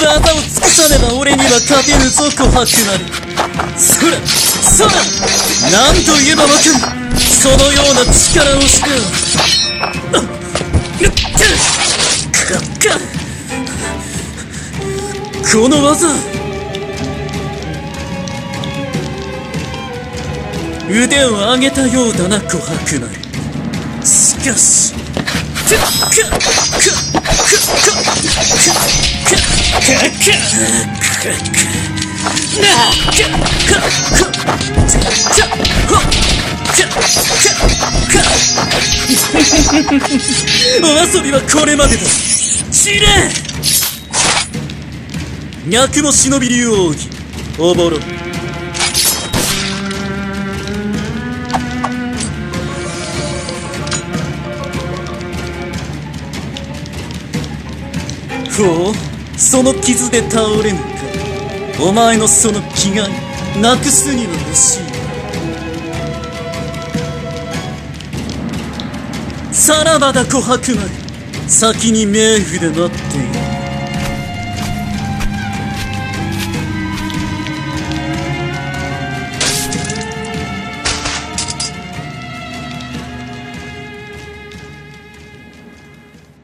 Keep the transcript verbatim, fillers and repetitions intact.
技を尽くさねば俺には勝てぬぞ琥珀なり。そらそら、何と言えばわかる、そのような力をしては。この技、腕を上げたようだな琥珀なり。しかしお遊びはこれまでだ。散れ。脈も忍び竜奥義おぼろ。ほう、その傷で倒れぬか。お前のその気概なくすには欲しい。さらばだ琥珀丸、先に冥府で待っている。